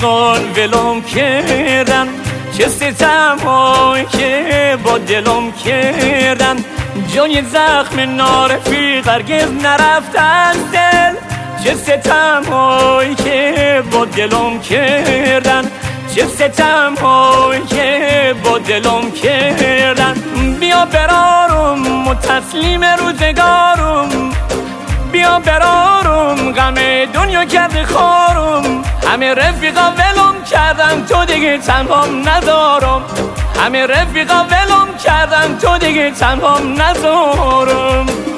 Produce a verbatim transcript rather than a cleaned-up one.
رفیقا ولم کردن، چه ستم هایی که با دلم کردن. جای زخم نارفیق هرگز نرفت از دل، چه ستم هایی که با دلم کردن، چه ستم هایی که با دلم کردن. بیا برارم و تسلیم روزگارم، بیا برارم غم دنیا کرده خارم. همه رفیقا ولم کردن تو دیگه تنهام ندارم، همه رفیقا ولم کردن تو دیگه تنهام ندارم.